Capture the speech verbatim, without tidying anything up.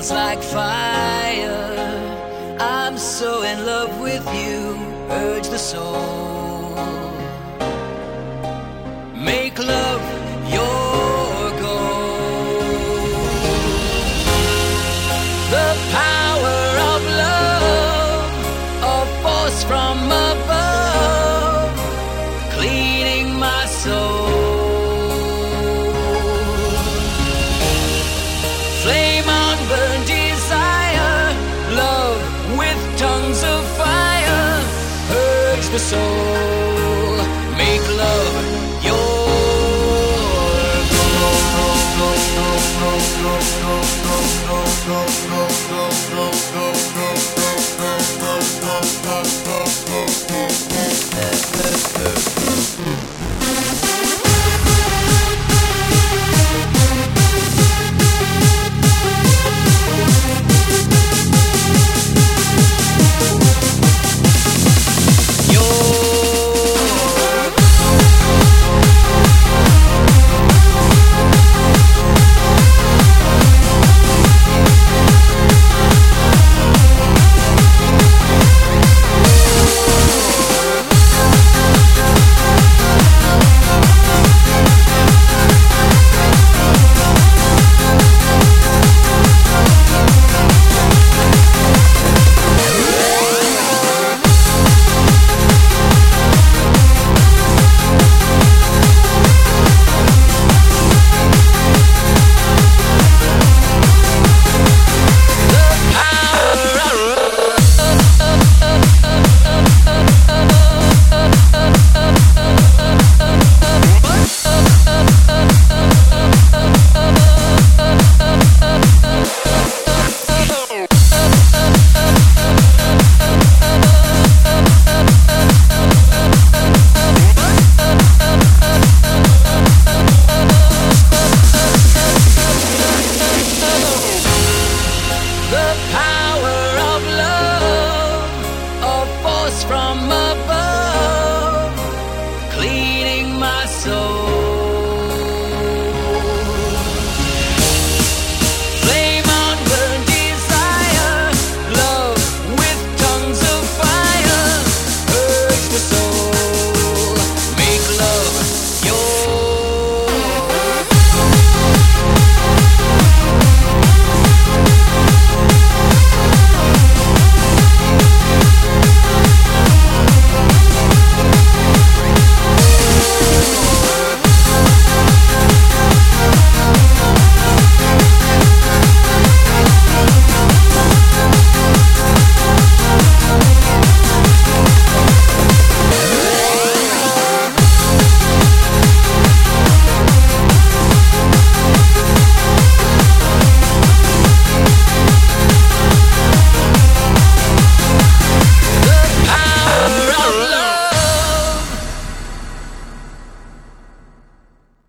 burns like fire. I'm so in love with you, urge the soul. Make love your goal. The power of love, a force from above, cleaning my soul. Flame on burn desire, love with tongues of fire, urge the soul.